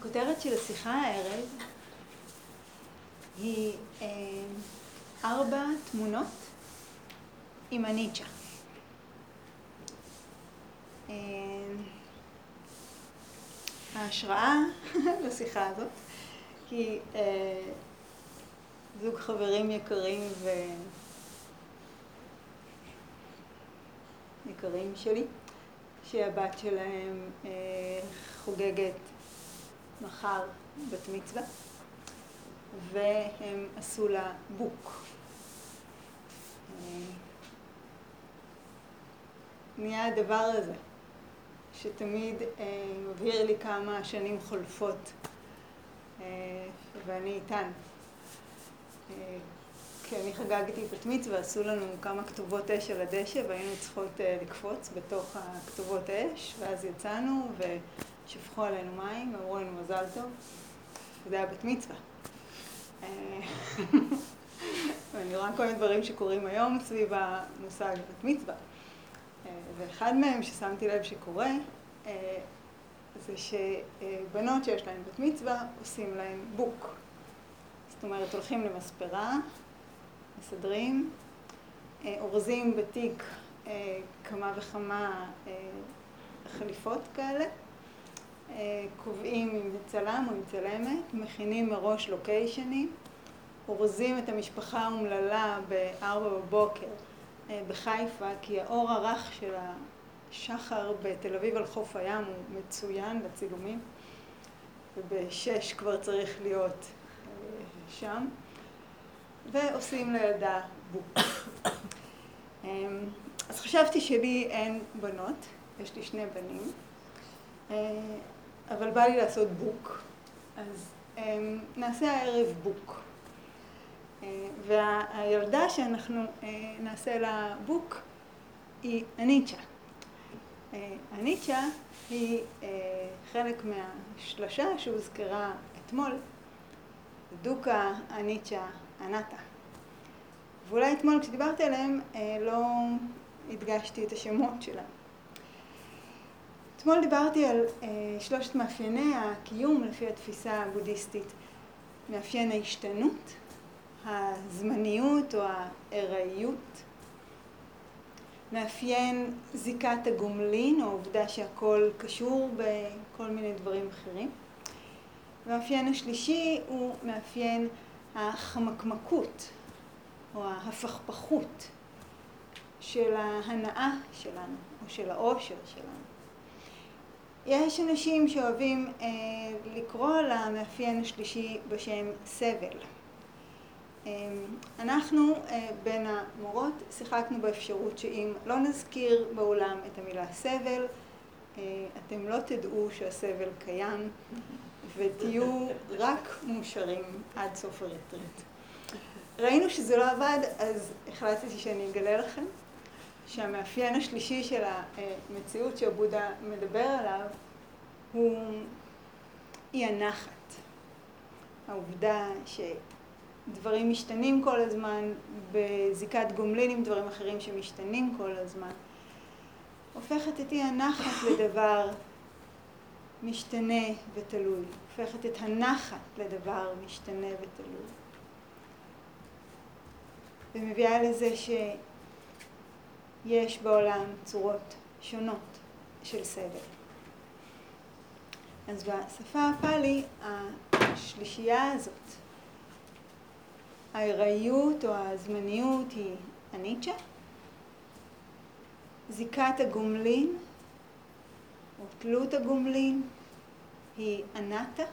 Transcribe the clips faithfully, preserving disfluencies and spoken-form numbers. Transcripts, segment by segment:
הכותרת של השיחה הערב היא אה, ארבע תמונות עם אניצ'ה. אה, ההשראה לשיחה הזאת היא אה, זוג חברים יקרים ויקרים שלי, שהבת שלהם אה, חוגגת מחר בת מצווה, והם עשו לה בוק. נהיה הדבר הזה, שתמיד אה, מבהיר לי כמה השנים חולפות, אה, ואני איתן. אה, כשאני חגגתי בת מצווה, עשו לנו כמה כתובות אש על הדשא, והיינו צריכות אה, לקפוץ בתוך הכתובות אש, ואז יצאנו ושפכו עלינו מים, ואמרו לנו מזל טוב, וזה היה בת מצווה. ואני רואה כל מיני דברים שקורים היום סביב המושג בת מצווה. ואחד מהם ששמתי לב שקורה, זה שבנות שיש להן בת מצווה עושים להן בוק. זאת אומרת, הולכים למספרה, מסדרים, אורזים בתיק כמה וכמה חליפות כאלה, קובעים עם צלם או עם צלמת, מכינים מראש לוקיישנים, אורזים את המשפחה האומללה בארבע בבוקר בחיפה, כי האור הרך של השחר בתל אביב על חוף הים הוא מצוין לצילומים, ובשש כבר צריך להיות שם, ועושים לילדה בוק. אז חשבתי שלי אין בנות, יש לי שני בנים, אבל בא לי לעשות בוק, אז נעשה הערב בוק. והילדה שאנחנו נעשה לה בוק היא אניצ'ה. אניצ'ה היא חלק מהשלושה שהוזכרה אתמול, דוקה, אניצ'ה, אנטה. ואולי אתמול כשדיברתי עליהם לא הדגשתי את השמות שלהם. אתמול דיברתי על שלושת מאפייני הקיום לפי התפיסה הבודהיסטית. מאפיין ההשתנות, הזמניות או הארעיות, מאפיין זיקת הגומלין או העובדה שהכל קשור בכל מיני דברים אחרים. והמאפיין השלישי הוא מאפיין החמקמקות או ההפכפכות של ההנאה שלנו או של העושר שלנו. יש אנשים שאוהבים אה, לקרוא למאפיין השלישי בשם סבל. אנחנו בין המורות שיחקנו באפשרות שאם לא נזכיר בעולם את המילה סבל, אתם לא תדעו שהסבל קיים ותהיו רק מאושרים עד סוף הרטריט. ראינו שזה לא עבד, אז החלטתי שאני אגלה לכם שהמאפיין השלישי של המציאות שהבודה מדבר עליו הוא אי הנחת. העובדה ש דברים משתנים כל הזמן, בזיקת גומלין עם דברים אחרים שמשתנים כל הזמן, הופכת את אי הנחת לדבר משתנה ותלוי, הופכת את הנחת לדבר משתנה ותלוי. ומביאה לזה שיש בעולם צורות שונות של סבל. אז בשפה הפאלי, השלישייה הזאת, הארעיות או הזמניות היא אניצ'ה, זיקת הגומלין או תלות הגומלין היא אנטה,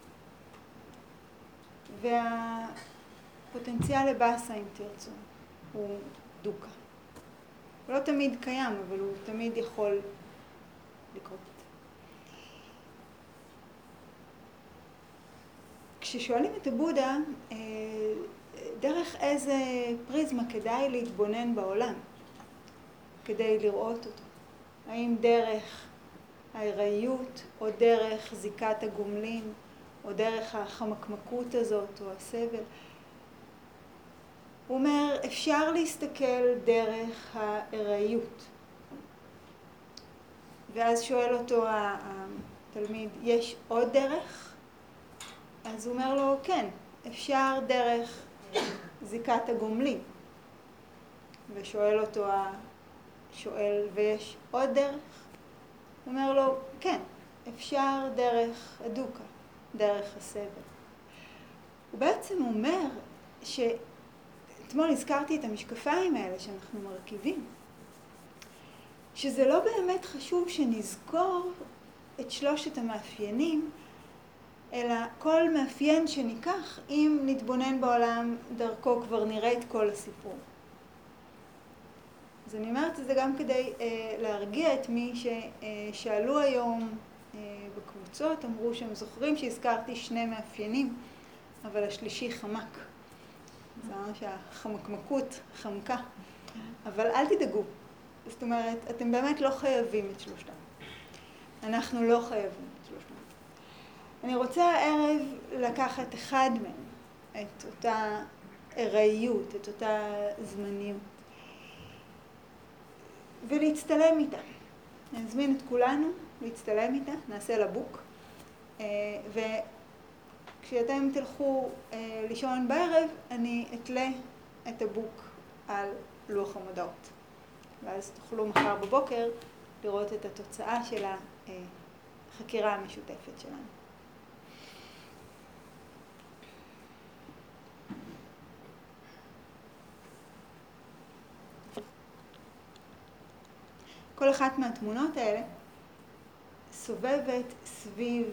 והפוטנציאל לבאסה, אם תרצו, הוא דוקה. הוא לא תמיד קיים, אבל הוא תמיד יכול לקרות. כששואלים את הבודה, דרך איזה פריזמה כדאי להתבונן בעולם, כדי לראות אותו? האם דרך הארעיות, או דרך זיקת הגומלין, או דרך החמקמקות הזאת, או הסבל? הוא אומר, אפשר להסתכל דרך הארעיות. ואז שואל אותו התלמיד, יש עוד דרך אז הוא אומר לו, כן, אפשר דרך זיקת הגומלין. ושואל אותו השואל, ויש עוד דרך? הוא אומר לו, כן, אפשר דרך הדוקה, דרך הסבל. הוא בעצם אומר שאתמול הזכרתי את המשקפיים האלה שאנחנו מרכיבים, שזה לא באמת חשוב שנזכור את שלושת המאפיינים, אלא כל מאפיין שניקח, אם נתבונן בעולם דרכו כבר נראה את כל הסיפור. אז אני אומרת את זה גם כדי אה, להרגיע את מי ששאלו היום אה, בקבוצות, אמרו שהם זוכרים שהזכרתי שני מאפיינים, אבל השלישי חמק. זה אומר שהחמקמקות חמקה. אבל אל תדאגו. זאת אומרת, אתם באמת לא חייבים את שלושתם. אנחנו לא חייבים את שלושתם. אני רוצה הערב לקחת אחד מהם, את אותה ארעיות, את אותה זמניות, ולהצטלם איתה. אני אזמין את כולנו להצטלם איתה, נעשה לה בוק, וכשאתם תלכו לישון בערב, אני אתלה את הבוק על לוח המודעות. ואז תוכלו מחר בבוקר לראות את התוצאה של החקירה המשותפת שלנו. כל אחת מהתמונות האלה סובבת סביב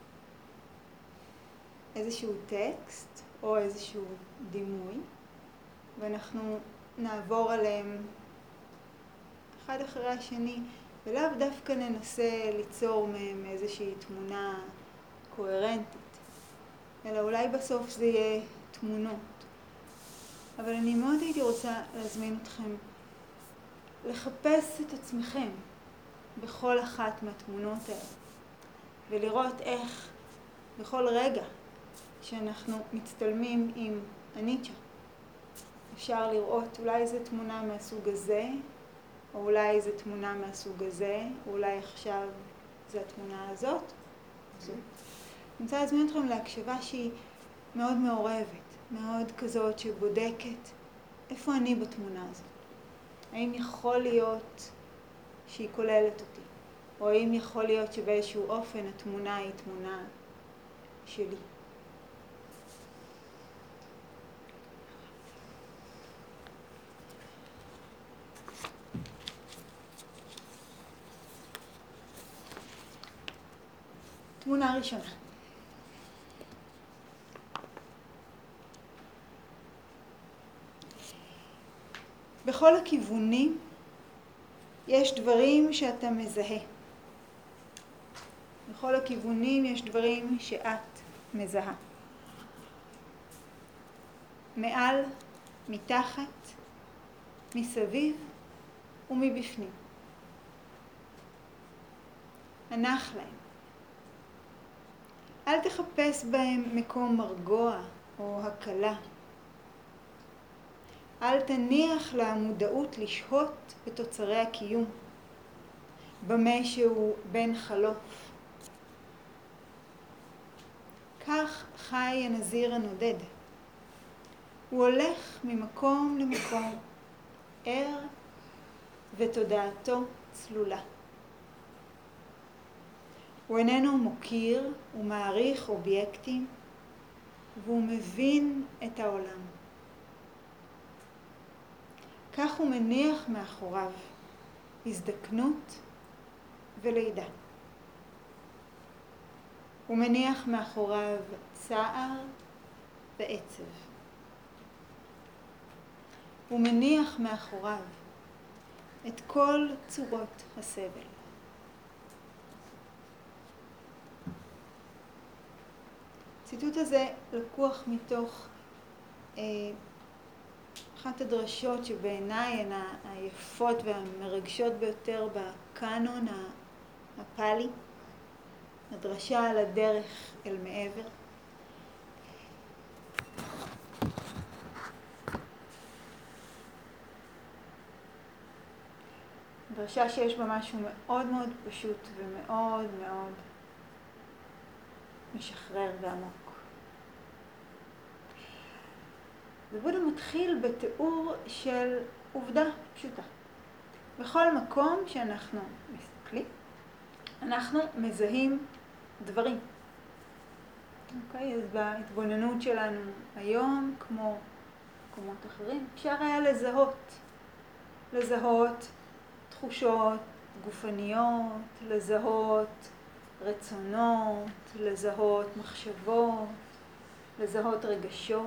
איזשהו טקסט או איזשהו דימוי, ואנחנו נעבור עליהם אחד אחרי השני, ולאו דווקא ננסה ליצור מהם איזושהי תמונה קוהרנטית, אלא אולי בסוף זה יהיה תמונות. אבל אני מאוד הייתי רוצה להזמין אתכם לחפש את עצמכם בכל אחת מהתמונות האלה, ולראות איך בכל רגע שאנחנו מצטלמים עם אניצ'ה, אפשר לראות אולי זו תמונה מהסוג הזה, או אולי זו תמונה מהסוג הזה, או אולי עכשיו זו התמונה הזאת. זו. אני רוצה להזמין אתכם להקשבה שהיא מאוד מעורבת, מאוד כזאת שבודקת איפה אני בתמונה הזאת. האם יכול להיות שהיא כוללת אותי, או האם יכול להיות שבאיזשהו אופן התמונה היא תמונה שלי. תמונה ראשונה. בכל הכיוונים יש דברים שאתה מזהה. בכל הכיוונים יש דברים שאת מזהה. מעל, מתחת, מסביב ומבפנים. הנח להם. אל תחפש בהם מקום מרגוע או הקלה. אל תניח למודעות לשהות בתוצרי הקיום, במה שהוא בן חלוף. כך חי הנזיר הנודד. הוא הולך ממקום למקום, ער ותודעתו צלולה. הוא איננו מוקיר ומעריך אובייקטים, והוא מבין את העולם. כך הוא מניח מאחוריו הזדקנות ולידה. הוא מניח מאחוריו צער ועצב. הוא מניח מאחוריו את כל צורות הסבל. הציטוט הזה לקוח מתוך אה, אחת הדרשות שבעיניי הן היפות והמרגשות ביותר בקאנון הפאלי, הדרשה על הדרך אל מעבר. דרשה שיש בה משהו מאוד מאוד פשוט ומאוד מאוד משחרר ועמוק. אז בודה מתחיל בתיאור של עובדה פשוטה. בכל מקום שאנחנו מסתכלים, אנחנו מזהים דברים. אוקיי? אז בהתבוננות שלנו היום, כמו מקומות אחרים, אפשר היה לזהות. לזהות תחושות גופניות, לזהות רצונות, לזהות מחשבות, לזהות רגשות,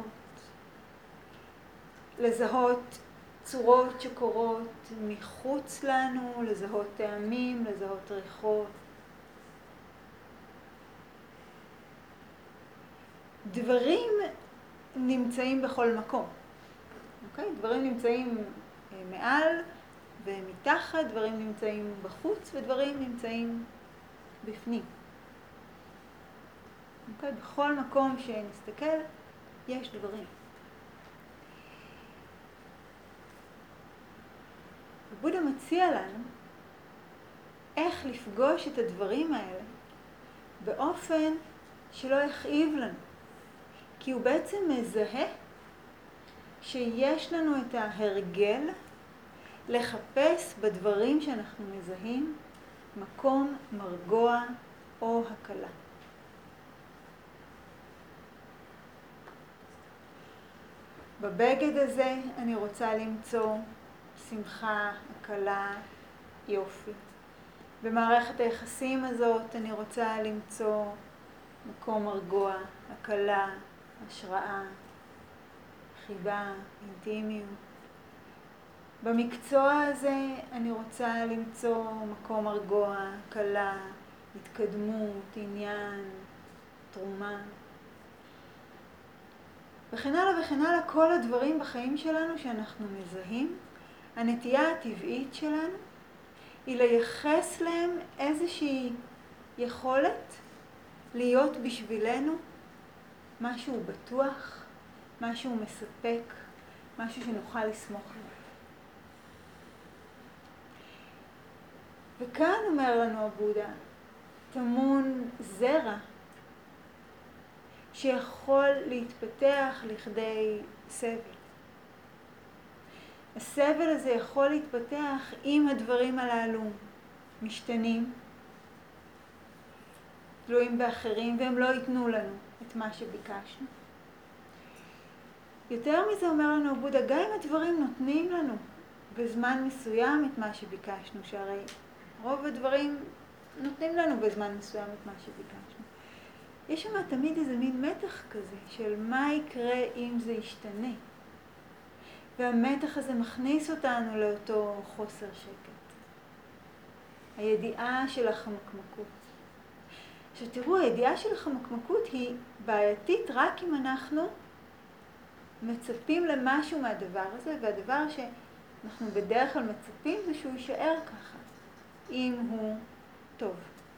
לזהות צורות שקורות מחוץ לנו, לזהות טעמים, לזהות ריחות. דברים נמצאים בכל מקום. אוקיי? דברים נמצאים מעל ומתחת, דברים נמצאים בחוץ ודברים נמצאים בפנים. אוקיי? בכל מקום שנסתכל יש דברים. בודה מציע לנו איך לפגוש את הדברים האלה באופן שלא יכאיב לנו. כי הוא בעצם מזהה שיש לנו את ההרגל לחפש בדברים שאנחנו מזהים מקום מרגוע או הקלה. בבגד הזה אני רוצה למצוא שמחה, הקלה, יופי. במערכת היחסים הזאת אני רוצה למצוא מקום מרגוע, הקלה, השראה, חיבה, אינטימיות. במקצוע הזה אני רוצה למצוא מקום מרגוע, הקלה, התקדמות, עניין, תרומה. וכן הלאה וכן הלאה, כל הדברים בחיים שלנו שאנחנו מזהים, הנטייה הטבעית שלנו היא לייחס להם איזושהי יכולת להיות בשבילנו משהו בטוח, משהו מספק, משהו שנוכל לסמוך עליו. וכאן אומר לנו הבודה, טמון זרע שיכול להתפתח לכדי סבל. הסבל הזה יכול להתפתח אם הדברים הללו משתנים, תלויים באחרים, והם לא ייתנו לנו את מה שביקשנו. יותר מזה אומר לנו הבודה, גם אם הדברים נותנים לנו בזמן מסוים את מה שביקשנו, שהרי רוב הדברים נותנים לנו בזמן מסוים את מה שביקשנו. יש שם תמיד איזה מין מתח כזה של מה יקרה אם זה ישתנה. והמתח הזה מכניס אותנו לאותו חוסר שקט. הידיעה של החמקמקות. עכשיו תראו, הידיעה של החמקמקות היא בעייתית רק אם אנחנו מצפים למשהו מהדבר הזה, והדבר שאנחנו בדרך כלל מצפים זה שהוא יישאר ככה, אם הוא טוב.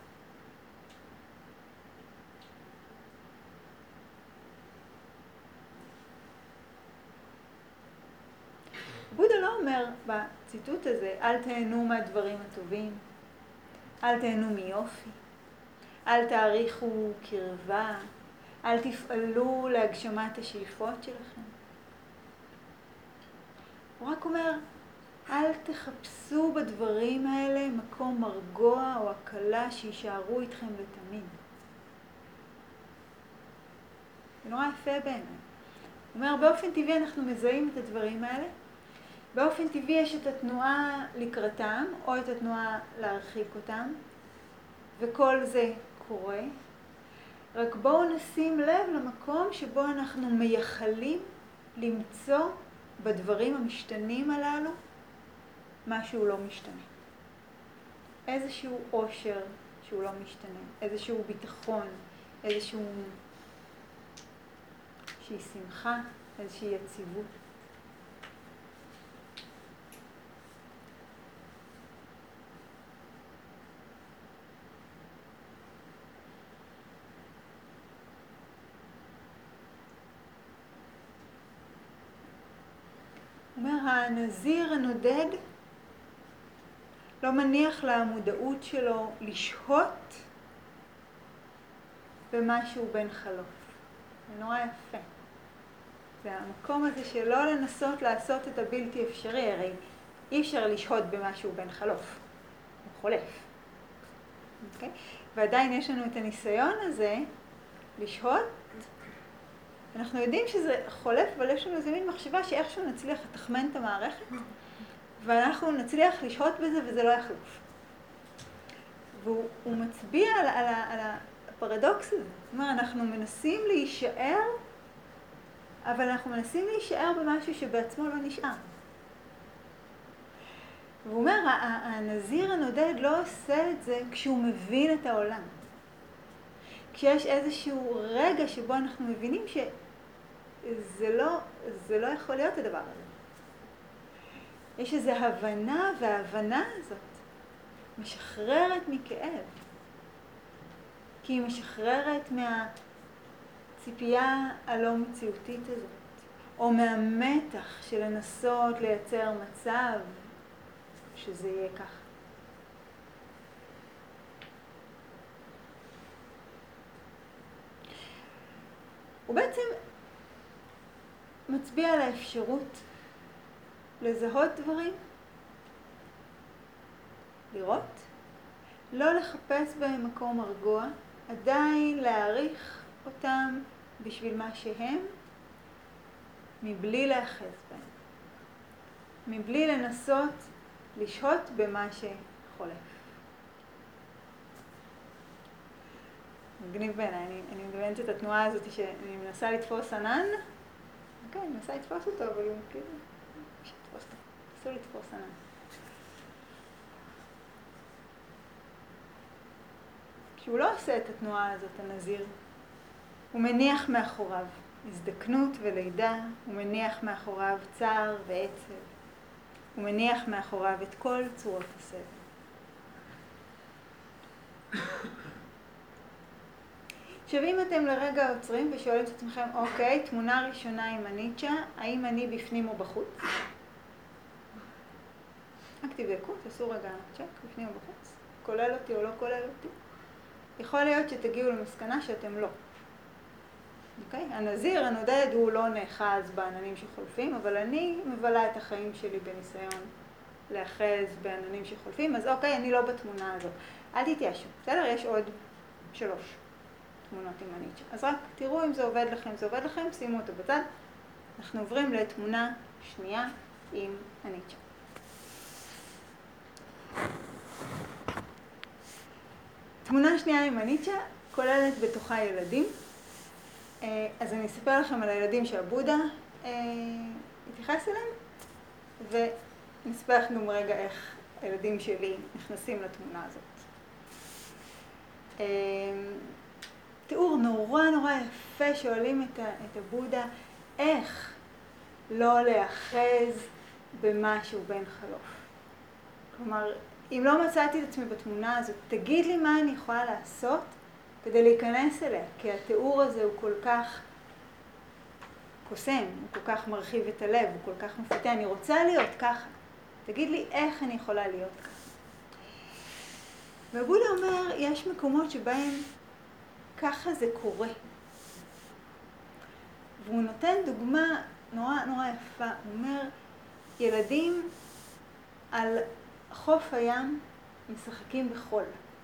בודה לא אומר בציטוט הזה, אל תהנו מהדברים הטובים, אל תהנו מיופי, אל תעריכו קרבה, אל תפעלו להגשמת השאיפות שלכם. הוא רק אומר, אל תחפשו בדברים האלה מקום מרגוע או הקלה שישארו איתכם לתמיד. זה נורא יפה בעיניי. הוא אומר, באופן טבעי אנחנו מזהים את הדברים האלה, באופן טבעי יש את התנועה לקראתם או את התנועה להרחיק אותם, וכל זה קורה. רק בואו נשים לב למקום שבו אנחנו מייחלים למצוא בדברים המשתנים הללו משהו לא משתנה. איזשהו עושר שהוא לא משתנה, איזשהו ביטחון, איזשהו שהיא שמחה, איזושהי יציבות. אומר, הנזיר הנודד לא מניח למודעות שלו לשהות במשהו בין חלוף. זה נורא יפה. זה המקום הזה שלא לנסות לעשות את הבלתי אפשרי, הרי אי אפשר לשהות במשהו בין חלוף, הוא חולף. Okay? ועדיין יש לנו את הניסיון הזה לשהות. אנחנו יודעים שזה חולף, אבל יש לנו איזה מין מחשבה שאיכשהו נצליח לתחמן את המערכת, ואנחנו נצליח לשהות בזה וזה לא יחלוף. והוא מצביע על, על, על הפרדוקס הזה. זאת אומרת, אנחנו מנסים להישאר, אבל אנחנו מנסים להישאר במשהו שבעצמו לא נשאר. והוא אומר, הנזיר הנודד לא עושה את זה כשהוא מבין את העולם. כשיש איזשהו רגע שבו אנחנו מבינים שזה לא, זה לא יכול להיות הדבר הזה. יש איזו הבנה, וההבנה הזאת משחררת מכאב. כי היא משחררת מהציפייה הלא מציאותית הזאת, או מהמתח של לנסות לייצר מצב שזה יהיה ככה. הוא בעצם מצביע על האפשרות לזהות דברים, לראות, לא לחפש בהם מקום הרגוע, עדיין להעריך אותם בשביל מה שהם, מבלי להאחז בהם, מבלי לנסות לשהות במה שחולף. מגניב בעיניי, אני, אני מדמיינת את התנועה הזאת שאני מנסה לתפוס ענן, אוקיי, אני מנסה לתפוס אותו, אבל הוא כאילו, אפשר לתפוס אותו, אסור לתפוס ענן. כשהוא לא עושה את התנועה הזאת, הנזיר, הוא מניח מאחוריו הזדקנות ולידה, הוא מניח מאחוריו צער ועצב, הוא מניח מאחוריו את כל צורות הסבל. עכשיו אם אתם לרגע עוצרים ושואלים את עצמכם, אוקיי, תמונה ראשונה עם הניטשה, האם אני בפנים או בחוץ? רק תבדקו, תעשו רגע צ'ק, בפנים או בחוץ, כולל אותי או לא כולל אותי. יכול להיות שתגיעו למסקנה שאתם לא. אוקיי? הנזיר, הנודד, הוא לא נאחז בעננים שחולפים, אבל אני מבלה את החיים שלי בניסיון לאחז בעננים שחולפים, אז אוקיי, אני לא בתמונה הזאת. אל תתייאשו, בסדר? יש עוד שלוש תמונות עם הניטשה. אז רק תראו אם זה עובד לכם, זה עובד לכם, שימו אותו בצד. אנחנו עוברים לתמונה שנייה עם הניטשה. תמונה שנייה עם הניטשה כוללת בתוכה ילדים. אז אני אספר לכם על הילדים שהבודה התייחס אליהם, ונספר גם רגע איך הילדים שלי נכנסים לתמונה הזאת. תיאור נורא נורא יפה שואלים את הבודה, איך לא להאחז במשהו בין חלוף. כלומר, אם לא מצאתי את עצמי בתמונה הזאת, תגיד לי מה אני יכולה לעשות כדי להיכנס אליה, כי התיאור הזה הוא כל כך קוסם, הוא כל כך מרחיב את הלב, הוא כל כך מפתה, אני רוצה להיות ככה. תגיד לי איך אני יכולה להיות ככה. והבודה אומר, יש מקומות שבהם ככה זה קורה. והוא נותן דוגמה נורא נורא יפה. הוא אומר, ילדים על חוף הים משחקים בחול.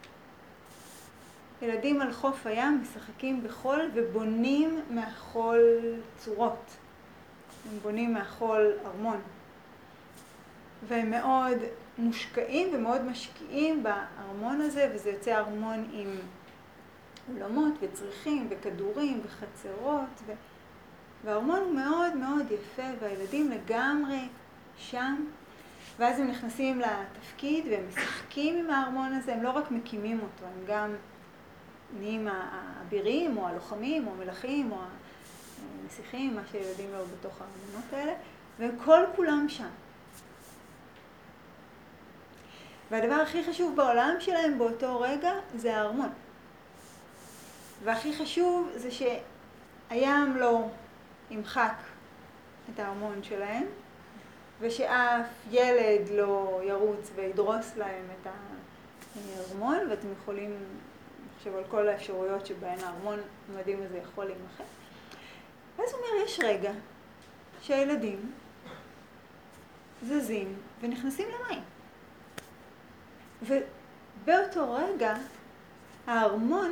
ילדים על חוף הים משחקים בחול ובונים מהחול צורות. הם בונים מהחול ארמון. והם מאוד מושקעים ומאוד משקיעים בארמון הזה, וזה יוצא ארמון עם אולמות וצריכים וכדורים וחצרות. ו... והארמון הוא מאוד מאוד יפה, והילדים לגמרי שם. ואז הם נכנסים לתפקיד והם משחקים עם הארמון הזה, הם לא רק מקימים אותו, הם גם נהיים האבירים או הלוחמים או המלכים או הנסיכים, מה שילדים לא בתוך הארמונות האלה, והם כל כולם שם. והדבר הכי חשוב בעולם שלהם באותו רגע זה הארמון. והכי חשוב זה שהים לא ימחק את הארמון שלהם, ושאף ילד לא ירוץ וידרוס להם את הארמון, ואתם יכולים לחשוב על כל האפשרויות שבהן הארמון המדהים הזה יכול להימחק. ואז הוא אומר, יש רגע שהילדים זזים ונכנסים למים. ובאותו רגע הארמון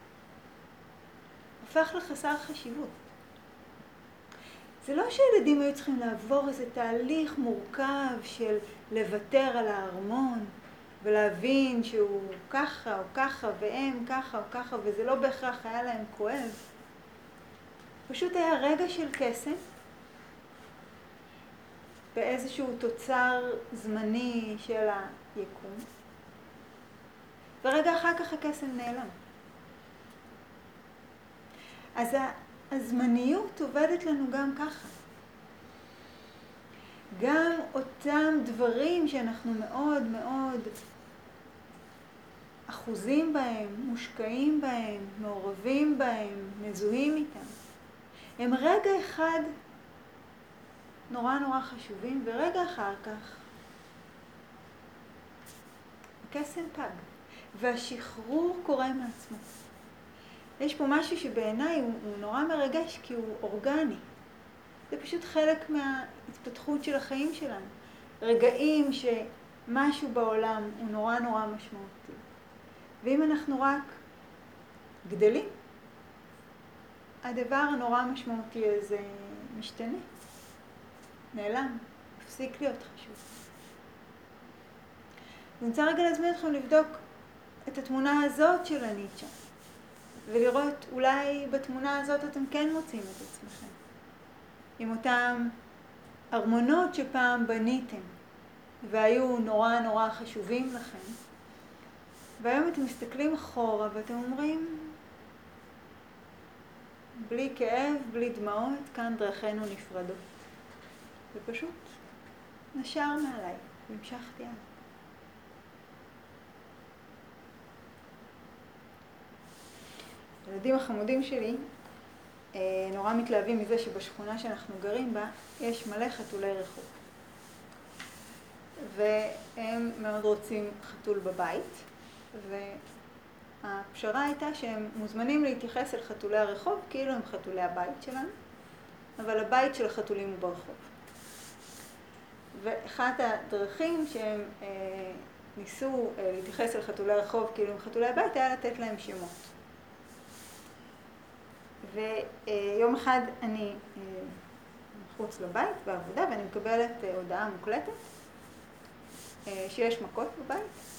הפך לחסר חשיבות. זה לא שהילדים היו צריכים לעבור איזה תהליך מורכב של לוותר על הארמון ולהבין שהוא ככה או ככה והם ככה או ככה, וזה לא בהכרח היה להם כואב. פשוט היה רגע של קסם באיזשהו תוצר זמני של היקום, ורגע אחר כך הקסם נעלם. אז הזמניות עובדת לנו גם ככה. גם אותם דברים שאנחנו מאוד מאוד אחוזים בהם, מושקעים בהם, מעורבים בהם, מזוהים איתם, הם רגע אחד נורא נורא חשובים, ורגע אחר כך הקסם פג, והשחרור קורה מעצמו. יש פה משהו שבעיניי הוא, הוא נורא מרגש, כי הוא אורגני. זה פשוט חלק מההתפתחות של החיים שלנו. רגעים שמשהו בעולם הוא נורא נורא משמעותי. ואם אנחנו רק גדלים, הדבר הנורא משמעותי הזה משתנה, נעלם, מפסיק להיות חשוב. אני רוצה רגע להזמין אתכם לבדוק את התמונה הזאת של הניטשה, ולראות אולי בתמונה הזאת אתם כן מוצאים את עצמכם. עם אותם ארמונות שפעם בניתם, והיו נורא נורא חשובים לכם, והיום אתם מסתכלים אחורה ואתם אומרים, בלי כאב, בלי דמעות, כאן דרכינו נפרדות. ופשוט נשר מעליי, והמשכתי הלאה. הילדים החמודים שלי נורא מתלהבים מזה שבשכונה שאנחנו גרים בה יש מלא חתולי רחוב. והם מאוד רוצים חתול בבית, והפשרה הייתה שהם מוזמנים להתייחס אל חתולי הרחוב כאילו הם חתולי הבית שלנו, אבל הבית של החתולים הוא ברחוב. ואחת הדרכים שהם אה, ניסו אה, להתייחס אל חתולי הרחוב כאילו הם חתולי הבית היה לתת להם שמות. ויום אחד אני מחוץ לבית בעבודה ואני מקבלת הודעה מוקלטת שיש מכות בבית,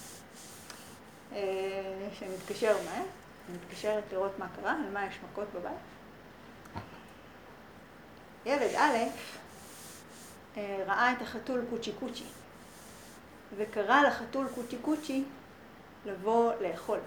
שאני מתקשר מהר, אני מתקשרת לראות מה קרה, על מה יש מכות בבית. ילד א' ראה את החתול קוצ'י קוצ'י וקרא לחתול קוצ'י קוצ'י לבוא לאכול.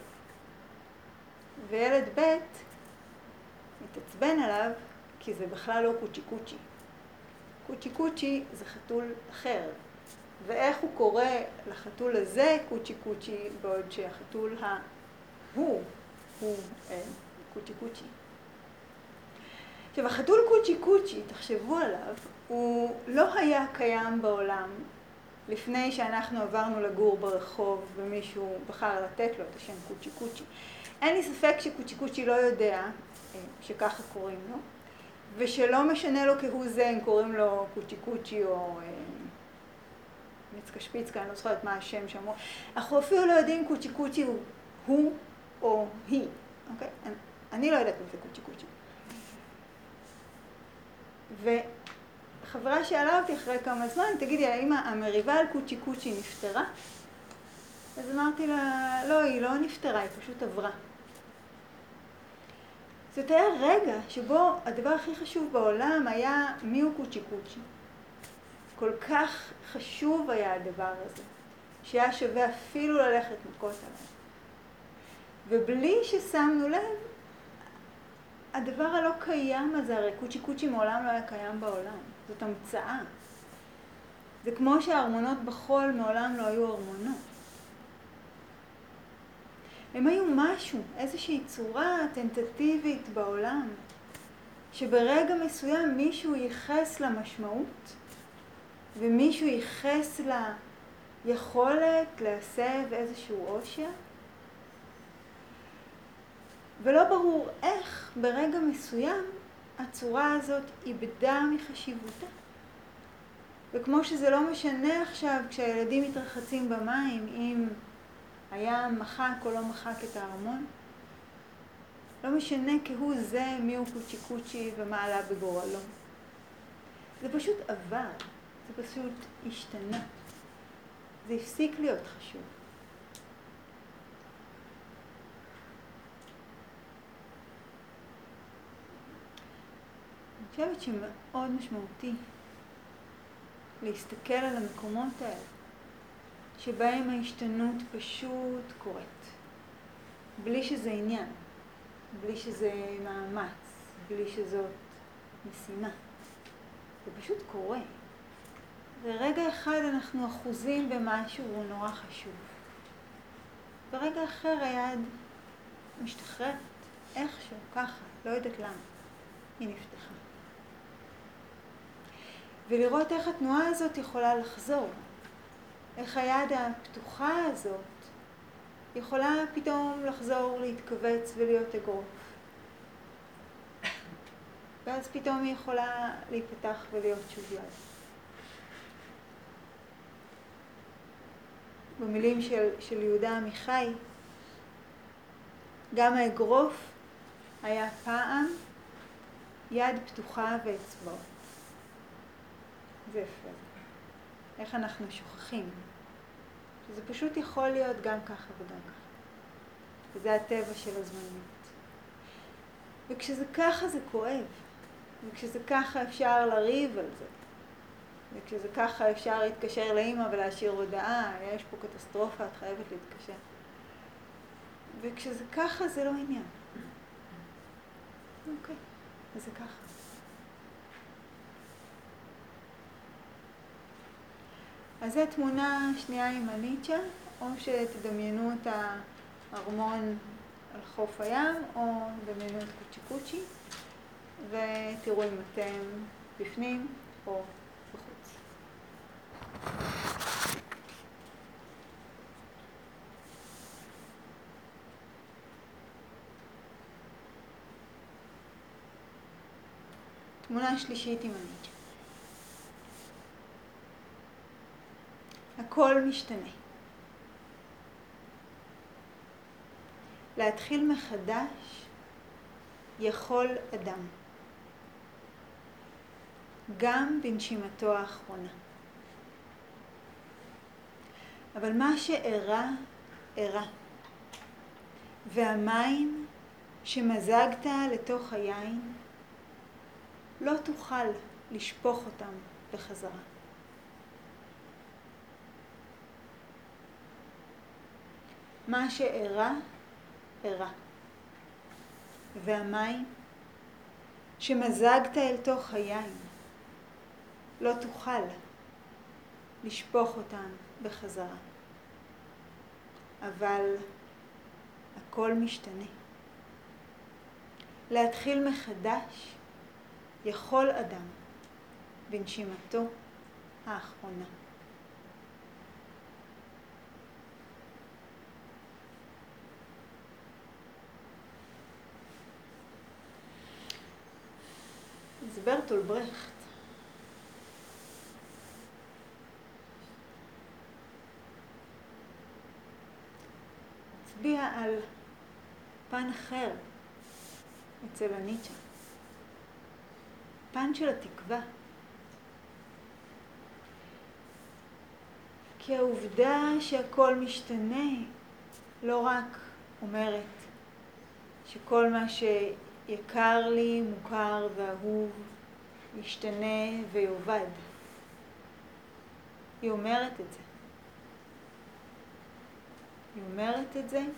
וילד ב' מתעצבן עליו כי זה בכלל לא קוצ'י קוצ'י. קוצ'י קוצ'י זה חתול אחר. ואיך הוא קורא לחתול הזה קוצ'י קוצ'י בעוד שהחתול ההוא הוא אה, קוצ'י קוצ'י. עכשיו החתול קוצ'י קוצ'י, תחשבו עליו, הוא לא היה קיים בעולם לפני שאנחנו עברנו לגור ברחוב ומישהו בחר לתת לו את השם קוצ'י קוצ'י. אין לי ספק שקוצ'י קוצ'י לא יודע שככה קוראים לו, ושלא משנה לו כהוא זה אם קוראים לו קוצ'י קוצ'י או מצקה שפיצקה, אני לא זוכרת מה השם שם. אנחנו אפילו לא יודעים קוצ'י קוצ'י הוא הוא או היא, אוקיי? אני, אני לא יודעת אם זה קוצ'י קוצ'י. וחברה שאלה אותי אחרי כמה זמן, תגידי, האם המריבה על קוצ'י קוצ'י נפטרה? אז אמרתי לה, לא, היא לא נפטרה, היא פשוט עברה. זאת היה רגע שבו הדבר הכי חשוב בעולם היה מי הוא קוצ'י קוצ'י. כל כך חשוב היה הדבר הזה, שהיה שווה אפילו ללכת מכות עליו. ובלי ששמנו לב, הדבר הלא קיים הזה, הרי קוצ'י קוצ'י מעולם לא היה קיים בעולם. זאת המצאה. זה כמו שהארמונות בחול מעולם לא היו ארמונות. הם היו משהו, איזושהי צורה טנטטיבית בעולם, שברגע מסוים מישהו ייחס למשמעות, ומישהו ייחס ליכולת להסב איזשהו עושר, ולא ברור איך ברגע מסוים הצורה הזאת איבדה מחשיבותה. וכמו שזה לא משנה עכשיו כשהילדים מתרחצים במים, אם הים מחק או לא מחק את הארמון, לא משנה כהוא זה מי הוא קוצ'י קוצ'י ומה עלה בגורלו. זה פשוט עבר, זה פשוט השתנה. זה הפסיק להיות חשוב. אני חושבת שמאוד משמעותי להסתכל על המקומות האלה, שבהם ההשתנות פשוט קורית, בלי שזה עניין, בלי שזה מאמץ, בלי שזאת משימה. זה פשוט קורה. ורגע אחד אנחנו אחוזים במשהו והוא נורא חשוב. ברגע אחר היד משתחררת, איכשהו, ככה, לא יודעת למה. היא נפתחה. ולראות איך התנועה הזאת יכולה לחזור. איך היד הפתוחה הזאת יכולה פתאום לחזור, להתכווץ ולהיות אגרוף. ואז פתאום היא יכולה להיפתח ולהיות שוב יד. במילים של, של יהודה עמיחי, גם האגרוף היה פעם יד פתוחה ואצבעות. זה יפה. איך אנחנו שוכחים. שזה פשוט יכול להיות גם ככה וגם ככה. וזה הטבע של הזמניות. וכשזה ככה זה כואב. וכשזה ככה אפשר לריב על זה. וכשזה ככה אפשר להתקשר לאמא ולהשאיר הודעה, יש פה קטסטרופה, את חייבת להתקשר. וכשזה ככה זה לא עניין. אוקיי, אז זה ככה. אז זו תמונה שנייה עם הניטשה, או שתדמיינו את הארמון על חוף הים, או תדמיינו את קוצ'י קוצ'י, ותראו אם אתם בפנים או בחוץ. תמונה שלישית עם הניטשה. הכל משתנה. להתחיל מחדש יכול אדם. גם בנשימתו האחרונה. אבל מה שאירע, אירע. והמים שמזגת לתוך היין, לא תוכל לשפוך אותם בחזרה. מה שאירע, אירע. והמים שמזגת אל תוך היין, לא תוכל לשפוך אותם בחזרה. אבל הכל משתנה. להתחיל מחדש יכול אדם בנשימתו האחרונה. זה ברטול ברכט. הצביע על פן אחר אצל הניטשה. פן של התקווה. כי העובדה שהכל משתנה לא רק אומרת שכל מה שיקר לי, מוכר ואהוב, ישתנה ויובד. היא אומרת את זה. היא אומרת את זה,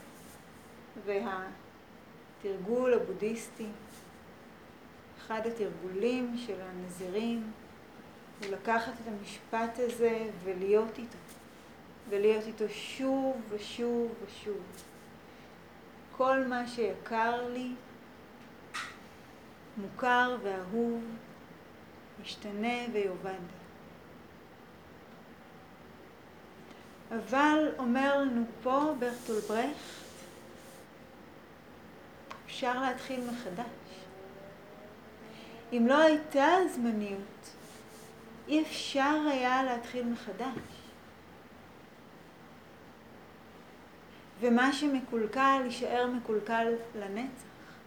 והתרגול הבודהיסטי, אחד התרגולים של הנזירים, הוא לקחת את המשפט הזה ולהיות איתו. ולהיות איתו שוב ושוב ושוב. כל מה שיקר לי, מוכר ואהוב, משתנה ויובד. אבל אומר לנו פה ברטול ברכט, אפשר להתחיל מחדש. אם לא הייתה זמניות, אי אפשר היה להתחיל מחדש. ומה שמקולקל יישאר מקולקל לנצח.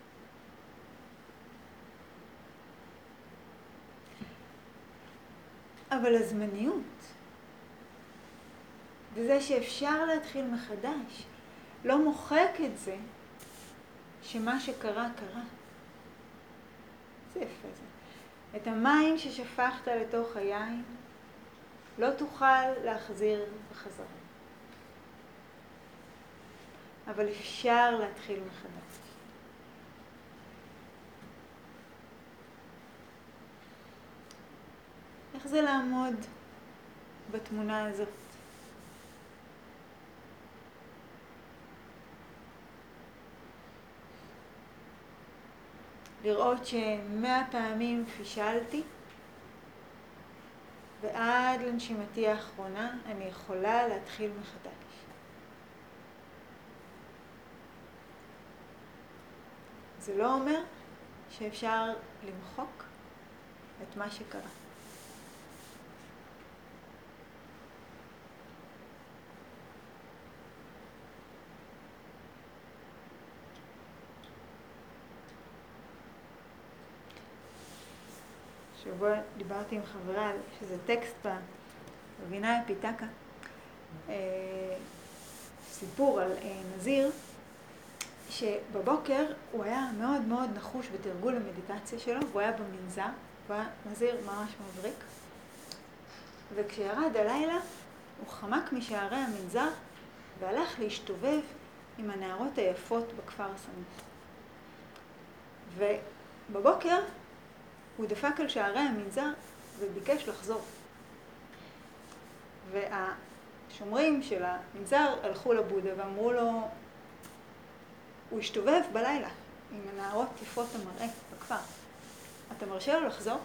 אבל הזמניות, וזה שאפשר להתחיל מחדש, לא מוחק את זה שמה שקרה קרה. זה יפה זה. את המים ששפכת לתוך היין לא תוכל להחזיר בחזרה. אבל אפשר להתחיל מחדש. איך זה לעמוד בתמונה הזאת? לראות שמאה פעמים פישלתי, ועד לנשימתי האחרונה אני יכולה להתחיל מחדש. זה לא אומר שאפשר למחוק את מה שקרה. שבוע דיברתי עם חברה שזה טקסט בבינה הפיתקה, סיפור על נזיר שבבוקר הוא היה מאוד מאוד נחוש בתרגול המדיטציה שלו, והוא היה במנזר, הוא היה נזיר ממש מבריק, וכשירד הלילה הוא חמק משערי המנזר והלך להשתובב עם הנערות היפות בכפר הסמוך. ובבוקר הוא דפק על שערי המנזר וביקש לחזור. והשומרים של המנזר הלכו לבודה ואמרו לו, הוא השתובב בלילה עם הנערות יפות המראה בכפר. אתה מרשה לו לחזור?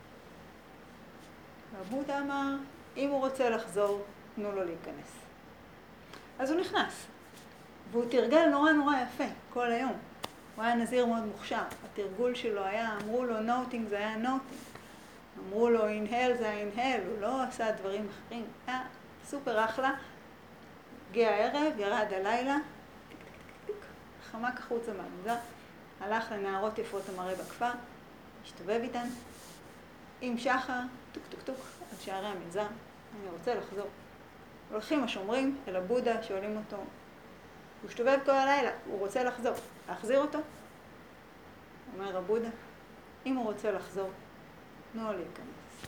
והבודה אמר, אם הוא רוצה לחזור, תנו לו להיכנס. אז הוא נכנס, והוא תרגל נורא נורא יפה כל היום. הוא היה נזיר מאוד מוכשר. התרגול שלו היה, אמרו לו נוטינג, זה היה נוטינג. אמרו לו אינהל, זה היה אינהל. הוא לא עשה דברים אחרים. היה סופר אחלה. הגיע הערב, ירד הלילה, טיק טיק טיק טיק, חמק החוצה מהמנזר, הלך לנערות יפות המראה בכפר, השתובב איתן, עם שחר, טוק טוק טוק, על שערי המנזר, אני רוצה לחזור. הולכים השומרים אל הבודה, שואלים אותו, הוא השתובב כל הלילה, הוא רוצה לחזור. להחזיר אותו? אומר הבודה, אם הוא רוצה לחזור, תנו לו להיכנס.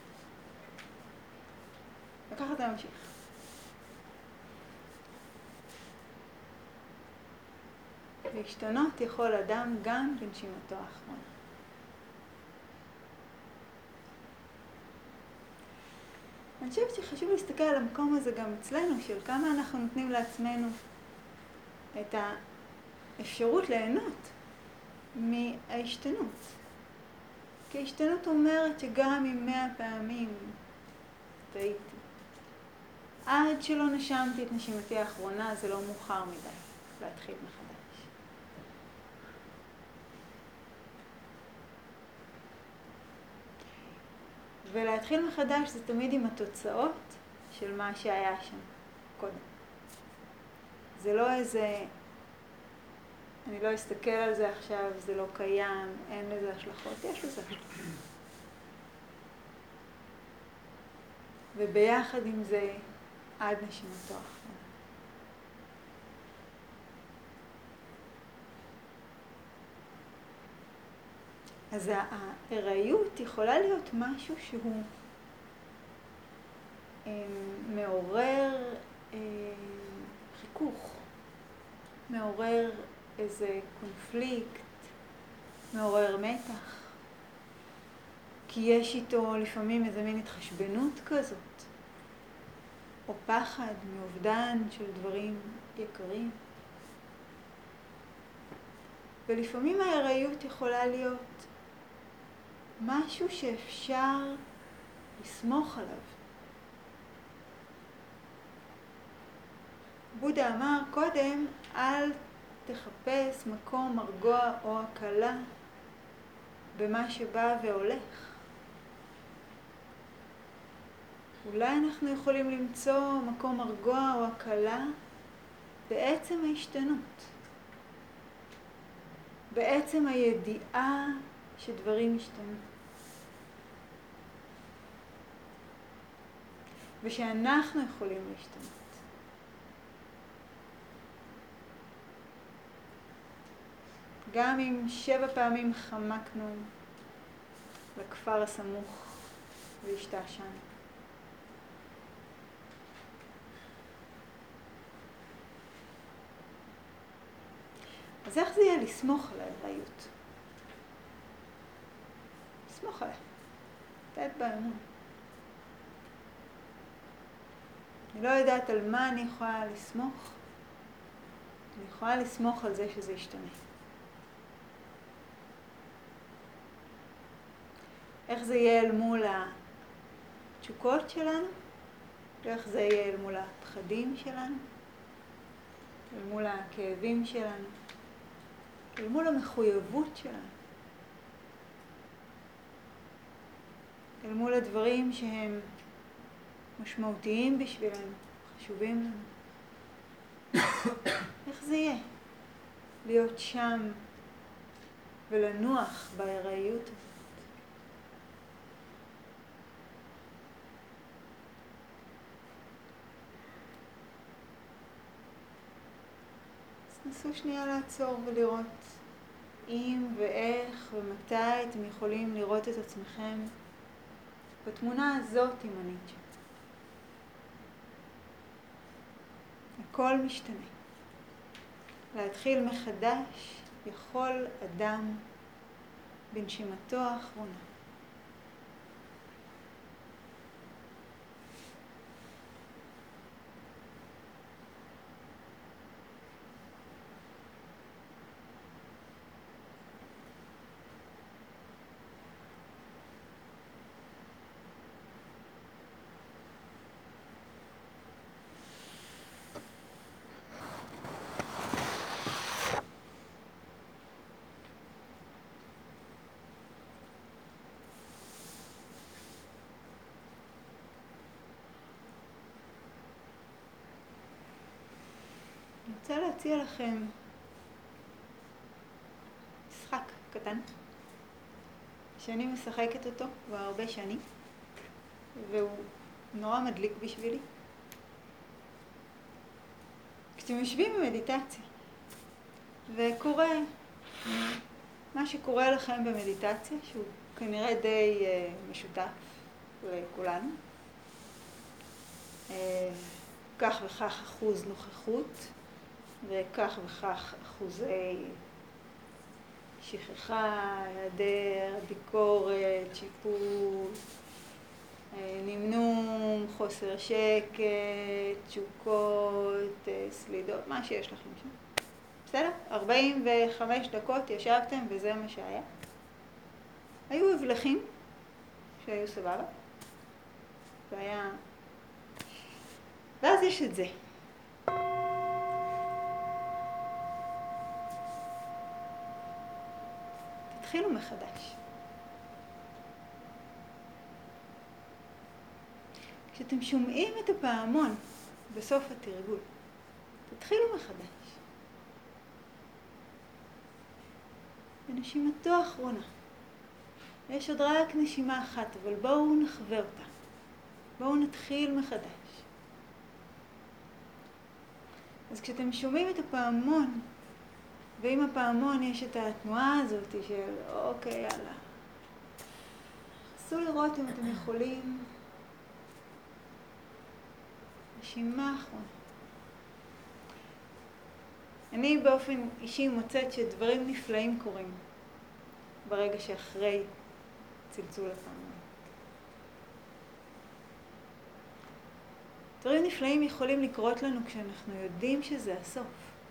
וככה זה ממשיך. להשתנות יכול אדם גם בנשימתו האחרונה. אני חושבת שחשוב להסתכל על המקום הזה גם אצלנו, של כמה אנחנו נותנים לעצמנו את האפשרות ליהנות מההשתנות. כי ההשתנות אומרת שגם אם מאה פעמים טעיתי, עד שלא נשמתי את נשימתי האחרונה, זה לא מאוחר מדי להתחיל מחדש. ולהתחיל מחדש זה תמיד עם התוצאות של מה שהיה שם קודם. זה לא איזה, אני לא אסתכל על זה עכשיו, זה לא קיים, אין לזה השלכות, יש לזה השלכות. וביחד עם זה, עד נשימתו האחרונה. אז ההיריות יכולה להיות משהו שהוא מעורר חיכוך, מעורר איזה קונפליקט, מעורר מתח, כי יש איתו לפעמים איזה מין התחשבנות כזאת, או פחד מאובדן של דברים יקרים. ולפעמים ההיריות יכולה להיות משהו שאפשר לסמוך עליו. בודה אמר קודם, אל תחפש מקום מרגוע או הקלה במה שבא והולך. אולי אנחנו יכולים למצוא מקום הרגוע או הקלה בעצם ההשתנות. בעצם הידיעה שדברים השתנו. ושאנחנו יכולים להשתנות. גם אם שבע פעמים חמקנו לכפר הסמוך והשתעשענו. אז איך זה יהיה לסמוך על הארעיות? לסמוך עליה. לתת בה אמון. אני לא יודעת על מה אני יכולה לסמוך. אני יכולה לסמוך על זה שזה ישתנה. איך זה יהיה אל מול התשוקות שלנו? ואיך זה יהיה אל מול הפחדים שלנו? אל מול הכאבים שלנו? אל מול המחויבות שלנו? אל מול הדברים שהם משמעותיים בשבילנו, חשובים לנו. איך זה יהיה? להיות שם ולנוח בהיראיות הזאת. אז נסו שנייה לעצור ולראות אם ואיך ומתי אתם יכולים לראות את עצמכם בתמונה הזאת ימנית שם. הכל משתנה. להתחיל מחדש יכול אדם בנשימתו האחרונה. אני רוצה להציע לכם משחק קטן שאני משחקת אותו כבר הרבה שנים והוא נורא מדליק בשבילי. כשאתם יושבים במדיטציה וקורה מה שקורה לכם במדיטציה, שהוא כנראה די uh, משותף לכולנו, uh, כך וכך אחוז נוכחות וכך וכך אחוזי שכחה, היעדר, ביקורת, שיפוט, נמנום, חוסר שקט, תשוקות, סלידות, מה שיש לכם שם. בסדר? ארבעים וחמש דקות ישבתם וזה מה שהיה. היו הבלחים שהיו סבבה. והיה... ואז יש את זה. תתחילו מחדש. כשאתם שומעים את הפעמון בסוף התרגול, תתחילו מחדש. בנשימתו האחרונה. יש עוד רק נשימה אחת, אבל בואו נחווה אותה. בואו נתחיל מחדש. אז כשאתם שומעים את הפעמון, ועם הפעמון יש את התנועה הזאת של אוקיי, יאללה. נסו לראות אם אתם יכולים נשימה אחרונה. אני באופן אישי מוצאת שדברים נפלאים קורים ברגע שאחרי צלצול הפעמון. דברים נפלאים יכולים לקרות לנו כשאנחנו יודעים שזה הסוף.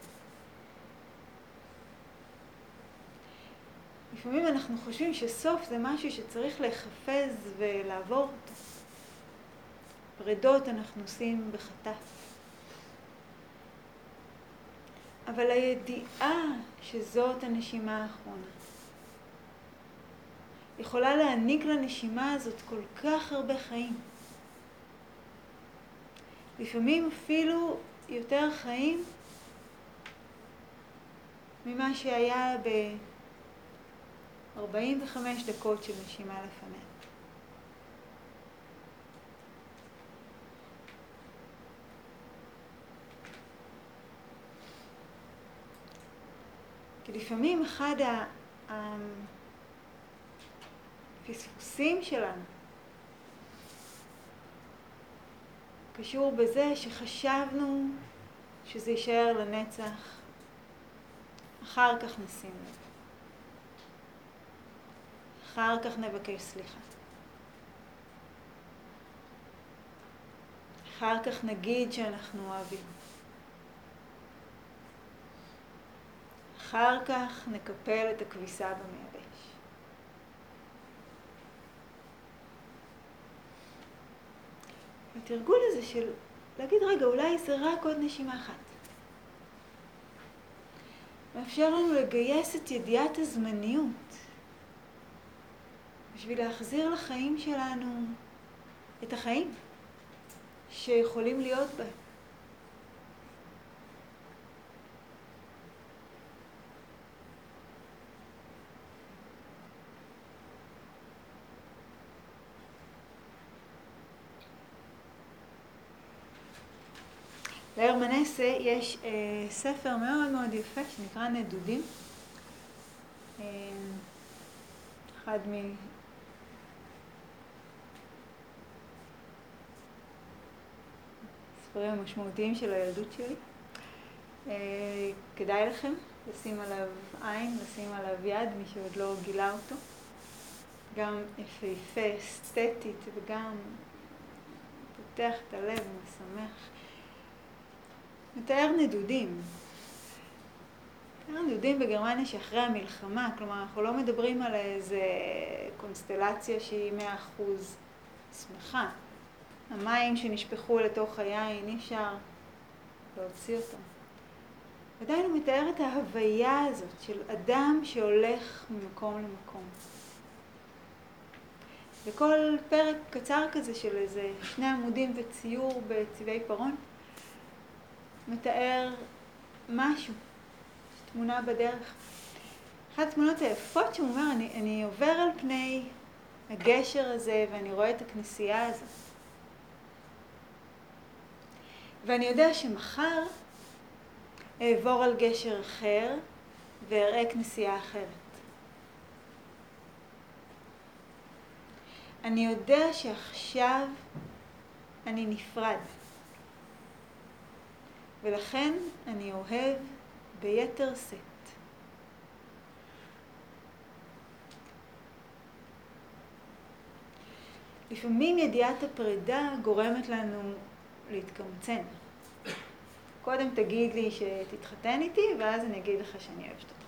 לפעמים אנחנו חושבים שסוף זה משהו שצריך להיחפז ולעבור אותו. פרדות אנחנו עושים בחטף. אבל הידיעה שזאת הנשימה האחרונה יכולה להעניק לנשימה הזאת כל כך הרבה חיים. לפעמים אפילו יותר חיים ממה שהיה ב-ארבעים וחמש דקות של נשימה לפניה. כי לפעמים אחד הפספוסים שלנו קשור בזה שחשבנו שזה יישאר לנצח, אחר כך נשים לב, אחר כך נבקש סליחה, אחר כך נגיד שאנחנו אוהבים, אחר כך נקפל את הכביסה במייבש. התרגול הזה של להגיד רגע, אולי זה רק עוד נשימה אחת, מאפשר לנו לגייס את ידיעת הזמניות בשביל להחזיר לחיים שלנו את החיים שיכולים להיות בהם. להרמן הסה יש אה, ספר מאוד מאוד יפה שנקרא נדודים. אה, אחד מספרים המשמעותיים של הילדות שלי. אה, כדאי לכם לשים עליו עין, לשים עליו יד, מי שעוד לא גילה אותו. גם יפהפה, אסתטית, וגם פותח את הלב ומשמח. מתאר נדודים. מתאר נדודים בגרמניה שאחרי המלחמה, כלומר אנחנו לא מדברים על איזה קונסטלציה שהיא מאה אחוז שמחה. המים שנשפכו לתוך היין, אי אפשר להוציא אותם. עדיין הוא מתאר את ההוויה הזאת של אדם שהולך ממקום למקום. וכל פרק קצר כזה של איזה שני עמודים וציור בצבעי פרון, מתאר משהו, תמונה בדרך. אחת התמונות היפות שהוא אומר, אני, אני עובר על פני הגשר הזה ואני רואה את הכנסייה הזאת. ואני יודע שמחר אעבור על גשר אחר ואראה כנסייה אחרת. אני יודע שעכשיו אני נפרד. ולכן אני אוהב ביתר שאת. לפעמים ידיעת הפרידה גורמת לנו להתקמצן. קודם תגיד לי שתתחתן איתי, ואז אני אגיד לך שאני אוהבת אותך.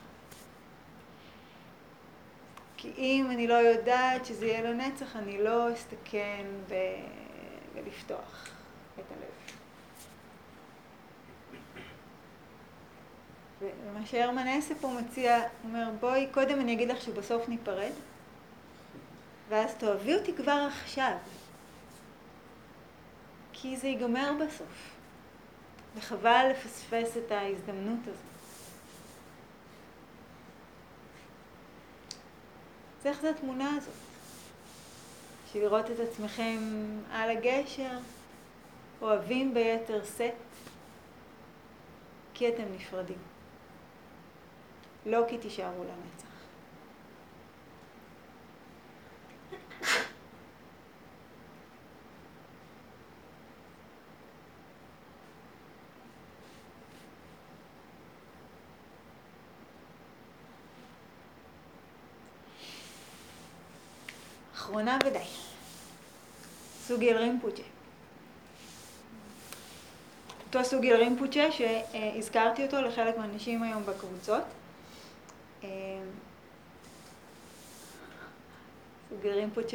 כי אם אני לא יודעת שזה יהיה לנצח, אני לא אסתכן ב... ולפתוח את הלב. ומה שהרמן הסה פה מציע, הוא אומר, בואי, קודם אני אגיד לך שבסוף ניפרד, ואז תאהבי אותי כבר עכשיו, כי זה ייגמר בסוף, וחבל לפספס את ההזדמנות הזאת. זה איך זה התמונה הזאת, של לראות את עצמכם על הגשר, אוהבים ביתר שאת, כי אתם נפרדים. לא כי תישארו לנצח. אחרונה ודי. סוגיל רינפוצ'ה. אותו סוגיל רינפוצ'ה שהזכרתי אותו לחלק מהאנשים היום בקבוצות. סוגיל רינפוצ'ה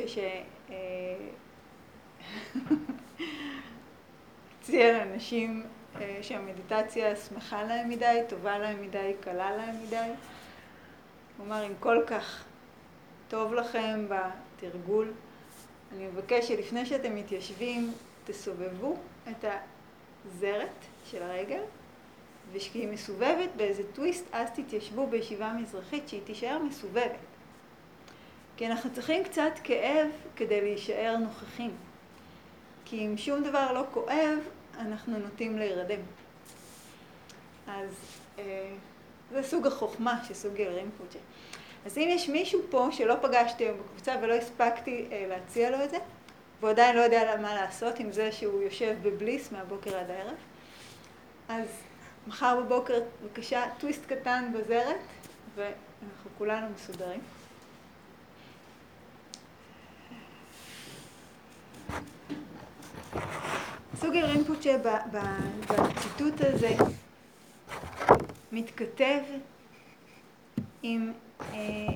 שהציע לאנשים שהמדיטציה שמחה להם מדי, טובה להם מדי, קלה להם מדי. כלומר, אם כל כך טוב לכם בתרגול, אני מבקש שלפני שאתם מתיישבים, תסובבו את הזרת של הרגל, ושהיא מסובבת באיזה טוויסט, אז תתיישבו בישיבה מזרחית שהיא תישאר מסובבת. כי אנחנו צריכים קצת כאב כדי להישאר נוכחים. כי אם שום דבר לא כואב, אנחנו נוטים להירדם. אז אה, זה סוג החוכמה שסוג רינפוצ'ה. אז אם יש מישהו פה שלא פגשתי היום בקבוצה ולא הספקתי אה, להציע לו את זה, והוא עדיין לא יודע מה לעשות עם זה שהוא יושב בבליס מהבוקר עד הערב, אז מחר בבוקר, בבקשה, טוויסט קטן בזרת, ואנחנו כולנו מסודרים. סוגי רינפוצ'ה בציטוט הזה מתכתב עם אה,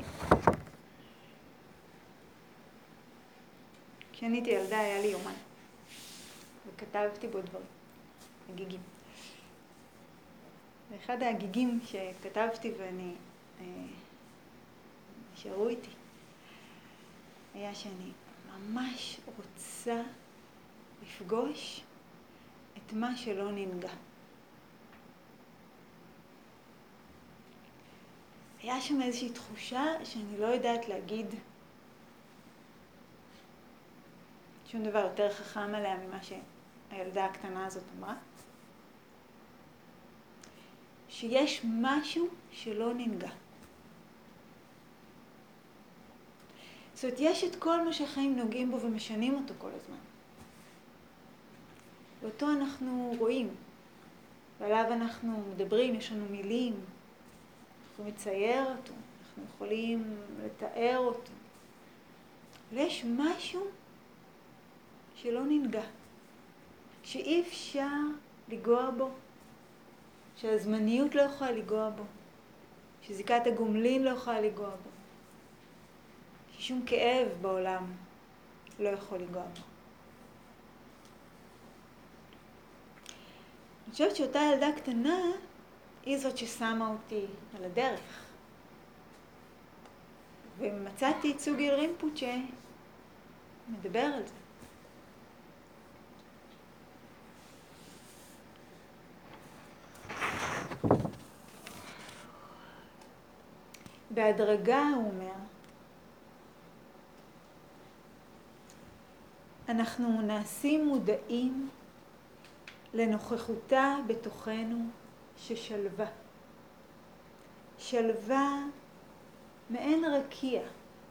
כשאני הייתי ילדה היה לי יומן וכתבתי בו דברים, הגיגים. ואחד ההגיגים שכתבתי ואני אה, נשארו איתי היה שאני ממש רוצה לפגוש את מה שלא ננגע. היה שם איזושהי תחושה שאני לא יודעת להגיד שום דבר יותר חכם עליה ממה שהילדה הקטנה הזאת אמרה. שיש משהו שלא ננגע. זאת אומרת, יש את כל מה שהחיים נוגעים בו ומשנים אותו כל הזמן. ואותו אנחנו רואים, ועליו אנחנו מדברים, יש לנו מילים, אנחנו מצייר אותו, אנחנו יכולים לתאר אותו. אבל יש משהו שלא ננגע, שאי אפשר לגוע בו, שהזמניות לא יכולה לגוע בו, שזיקת הגומלין לא יכולה לגוע בו, ששום כאב בעולם לא יכול לגוע בו. אני חושבת שאותה ילדה קטנה היא זאת ששמה אותי על הדרך. ומצאתי את סוגי רינפוצ'ה מדבר על זה. בהדרגה, הוא אומר, אנחנו נעשים מודעים לנוכחותה בתוכנו ששלווה. שלווה מעין רקיע,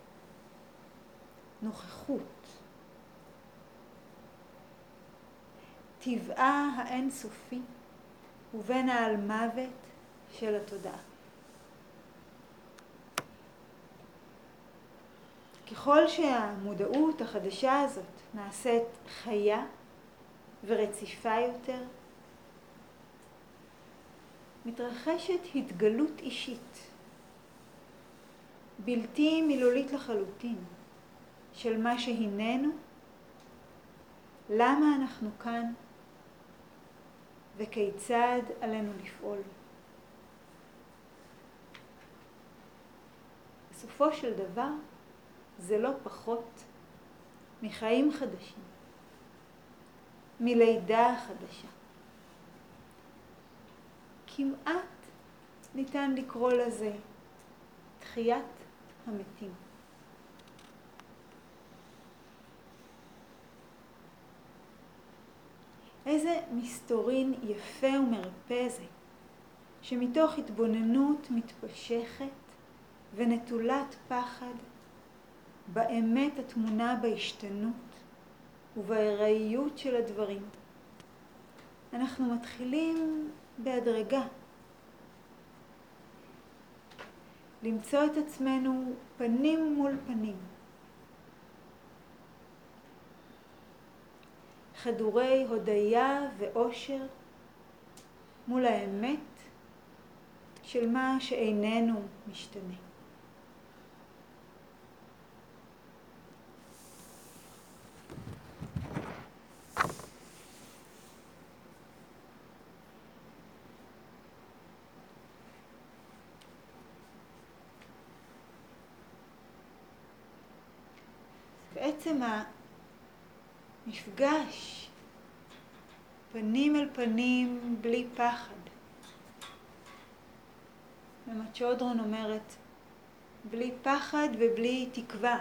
נוכחות. טבעה האינסופי ובין העל מוות של התודעה. ככל שהמודעות החדשה הזאת נעשית חיה ורציפה יותר, מתרחשת התגלות אישית, בלתי מילולית לחלוטין, של מה שהיננו, למה אנחנו כאן, וכיצד עלינו לפעול. בסופו של דבר, זה לא פחות מחיים חדשים, מלידה חדשה. כמעט ניתן לקרוא לזה תחיית המתים. איזה מסתורין יפה ומרפא זה, שמתוך התבוננות מתפשכת ונטולת פחד, באמת התמונה בהשתנות ובהיראיות של הדברים. אנחנו מתחילים בהדרגה למצוא את עצמנו פנים מול פנים, חדורי הודיה ואושר מול האמת של מה שאיננו משתנה. בעצם המפגש פנים אל פנים בלי פחד. ומה צ'ודרון אומרת, בלי פחד ובלי תקווה,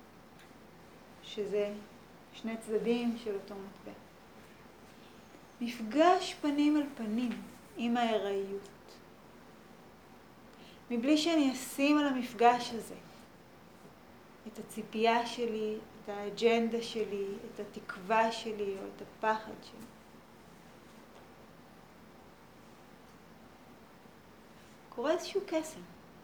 שזה שני צדדים של אותו מטבע. מפגש פנים אל פנים עם ההיראיות. מבלי שאני אשים על המפגש הזה את הציפייה שלי, את האג'נדה שלי, את התקווה שלי או את הפחד שלי. קורה איזשהו קסם.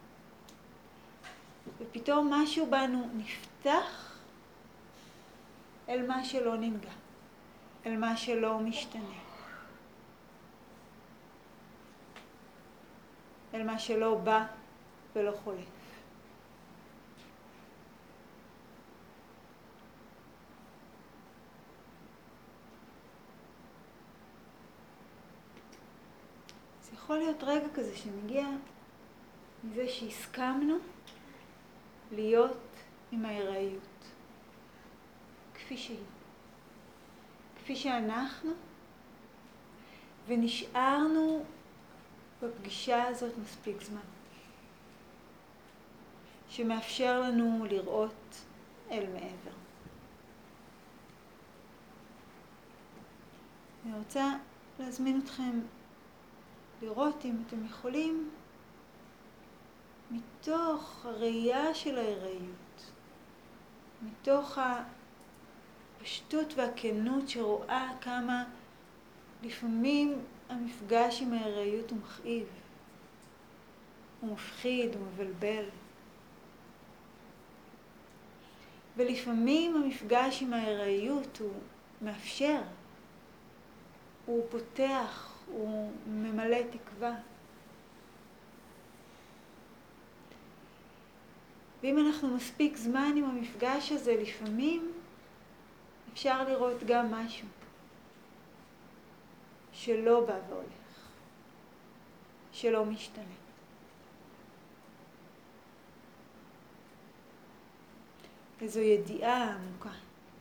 ופתאום משהו בנו נפתח אל מה שלא ננגע, אל מה שלא משתנה, אל מה שלא בא ולא חולף. זה יכול להיות רגע כזה שמגיע מזה שהסכמנו להיות עם ההיראיות, כפי שהיא, כפי שאנחנו, ונשארנו בפגישה הזאת מספיק זמן, שמאפשר לנו לראות אל מעבר. אני רוצה להזמין אתכם לראות אם אתם יכולים מתוך הראייה של ההיראיות, מתוך הפשטות והכנות שרואה כמה לפעמים המפגש עם ההיראיות הוא מכאיב, הוא מפחיד, הוא מבלבל. ולפעמים המפגש עם ההיראיות הוא מאפשר, הוא פותח, הוא ממלא תקווה. ואם אנחנו מספיק זמן עם המפגש הזה, לפעמים אפשר לראות גם משהו שלא בא והולך, שלא משתנה. איזו ידיעה עמוקה,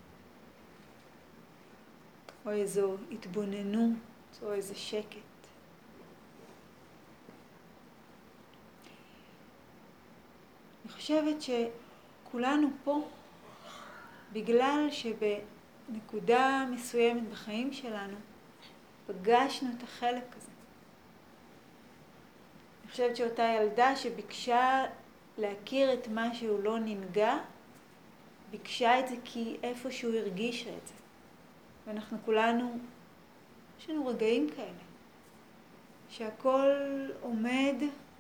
או איזו התבוננות, או איזה שקט. אני חושבת שכולנו פה, בגלל שבנקודה מסוימת בחיים שלנו, פגשנו את החלק הזה. אני חושבת שאותה ילדה שביקשה להכיר את מה שהוא לא ננגע, ביקשה את זה כי איפשהו הרגישה את זה. ואנחנו כולנו, יש לנו רגעים כאלה, שהכל עומד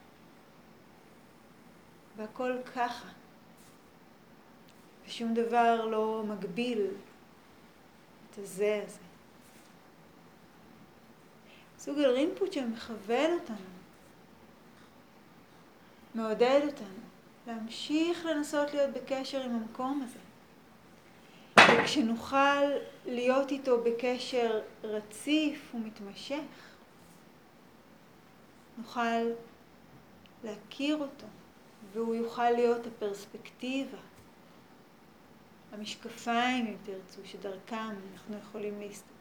והכל ככה, ושום דבר לא מגביל את הזה הזה. סוג אל רינפוצ'ה מכוון אותנו, מעודד אותנו, להמשיך לנסות להיות בקשר עם המקום הזה. וכשנוכל להיות איתו בקשר רציף ומתמשך, נוכל להכיר אותו, והוא יוכל להיות הפרספקטיבה, המשקפיים אם תרצו, שדרכם אנחנו יכולים להסתכל.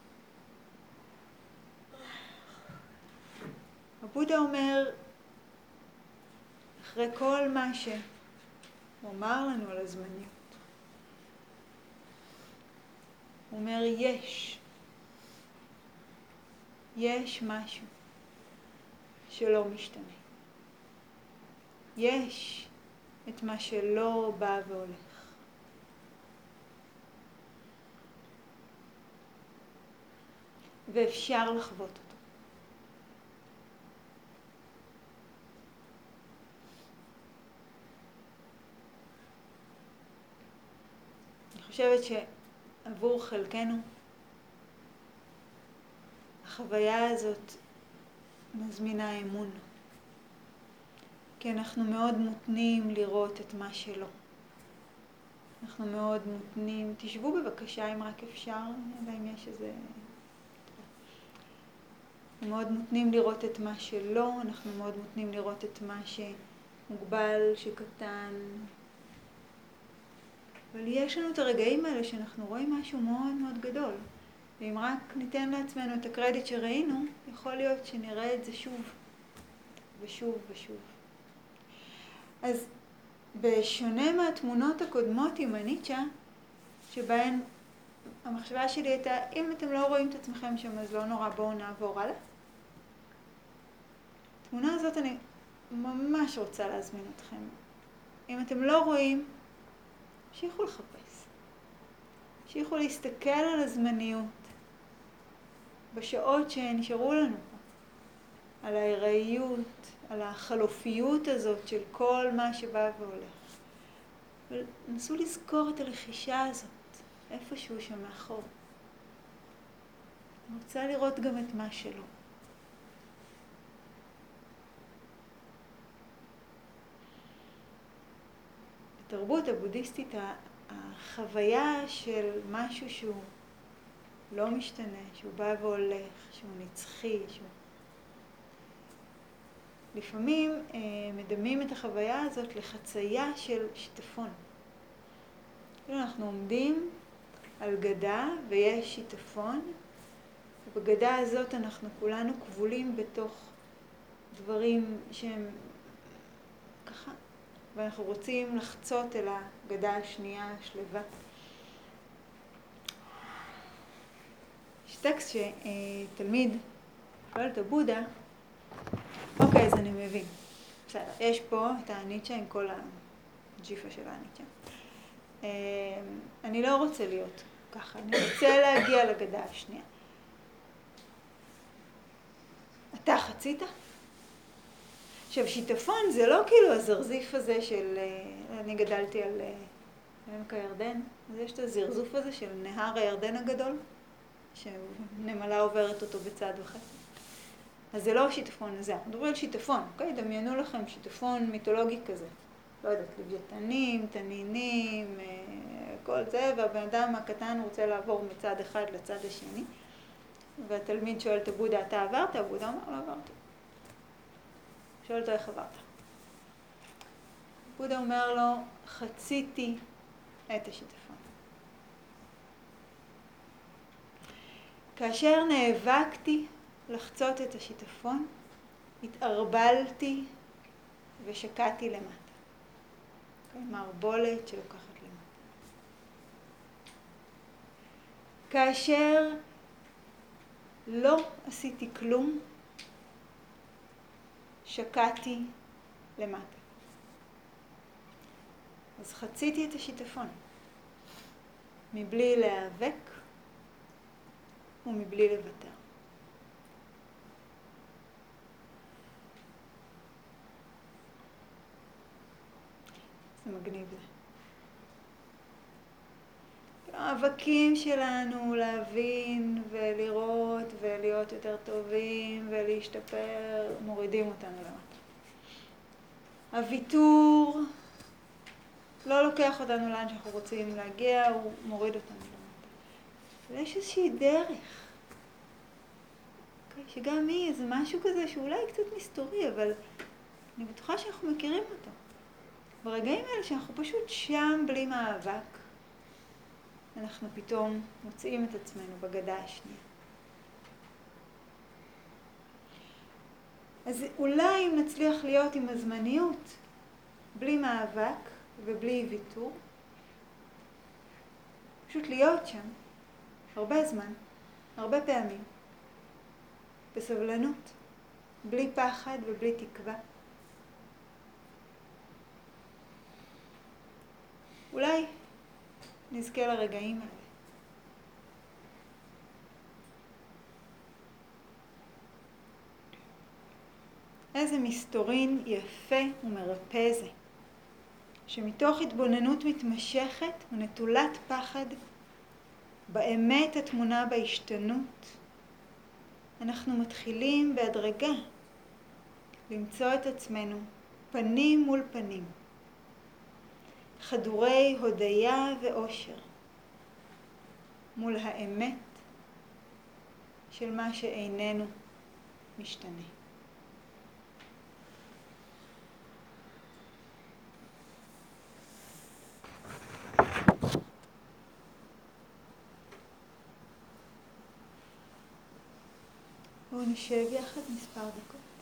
הבודה אומר, אחרי כל מה שהוא אמר לנו על הזמניות, הוא אומר, יש. יש משהו שלא משתנה. יש את מה שלא בא והולך. ואפשר לחוות אותו. אני חושבת שעבור חלקנו, החוויה הזאת מזמינה אמון. כי אנחנו מאוד מותנים לראות את מה שלא. אנחנו מאוד מותנים, תשבו בבקשה אם רק אפשר, אני יודע אם יש איזה... אנחנו מאוד מותנים לראות את מה שלא, אנחנו מאוד מותנים לראות את מה שמוגבל, שקטן. אבל יש לנו את הרגעים האלה שאנחנו רואים משהו מאוד מאוד גדול. ואם רק ניתן לעצמנו את הקרדיט שראינו, יכול להיות שנראה את זה שוב ושוב ושוב. אז בשונה מהתמונות הקודמות עם הניטשה, שבהן המחשבה שלי הייתה, אם אתם לא רואים את עצמכם שם, אז לא נורא, בואו נעבור הלאה. התמונה הזאת אני ממש רוצה להזמין אתכם. אם אתם לא רואים, שיכול לחפש. שיכול להסתכל על הזמניות, בשעות שנשארו לנו פה, על ההיראיות, על החלופיות הזאת של כל מה שבא והולך. ונסו לזכור את הלחישה הזאת, איפשהו שם מאחור. אני רוצה לראות גם את מה שלא. בתרבות הבודהיסטית, החוויה של משהו שהוא לא משתנה, שהוא בא והולך, שהוא נצחי, שהוא... לפעמים אה, מדמים את החוויה הזאת לחצייה של שיטפון. כאילו אנחנו עומדים על גדה ויש שיטפון, ובגדה הזאת אנחנו כולנו כבולים בתוך דברים שהם ככה, ואנחנו רוצים לחצות אל הגדה השנייה השלווה. יש טקסט שתלמיד שואל את הבודה, אוקיי, אז אני מבין. בסדר, יש פה את הניטשה עם כל הג'יפה של הניטשה. אני לא רוצה להיות ככה, אני רוצה להגיע לגדה השנייה. אתה חצית? עכשיו, שיטפון זה לא כאילו הזרזיף הזה של, אני גדלתי על עמק הירדן, אז יש את הזרזוף הזה של נהר הירדן הגדול, שנמלה עוברת אותו בצד וחצי. אז זה לא שיטפון הזה, אנחנו מדברים על שיטפון, אוקיי? דמיינו לכם שיטפון מיתולוגי כזה. לא יודעת, לוויתנים, תנינים, כל זה, והבן אדם הקטן רוצה לעבור מצד אחד לצד השני. והתלמיד שואל את הבודה, אתה עברת? הבודה אומר, לא עברתי. שואל אותו איך עברת. הבודה אומר לו, חציתי את השיטפון. כאשר נאבקתי לחצות את השיטפון, התערבלתי ושקעתי למטה. מערבולת שלוקחת למטה. כאשר לא עשיתי כלום, שקעתי למטה. אז חציתי את השיטפון, מבלי להיאבק ומבלי לוותר. זה מגניב זה. המאבקים שלנו להבין ולראות ולהיות יותר טובים ולהשתפר, מורידים אותנו למטה. הוויתור לא לוקח אותנו לאן שאנחנו רוצים להגיע, הוא מוריד אותנו למטה. ויש איזושהי דרך, okay, שגם היא, זה משהו כזה שאולי קצת מסתורי, אבל אני בטוחה שאנחנו מכירים אותו. ברגעים האלה שאנחנו פשוט שם בלי מאבק, אנחנו פתאום מוצאים את עצמנו בגדה השנייה. אז אולי אם נצליח להיות עם הזמניות, בלי מאבק ובלי ויתור, פשוט להיות שם הרבה זמן, הרבה פעמים, בסבלנות, בלי פחד ובלי תקווה. אולי נזכה לרגעים האלה. איזה מסתורין יפה ומרפא זה, שמתוך התבוננות מתמשכת ונטולת פחד, באמת התמונה בהשתנות, אנחנו מתחילים בהדרגה למצוא את עצמנו פנים מול פנים, חדורי הודיה ואושר, מול האמת של מה שאיננו משתנה. בואו נשב יחד מספר דקות.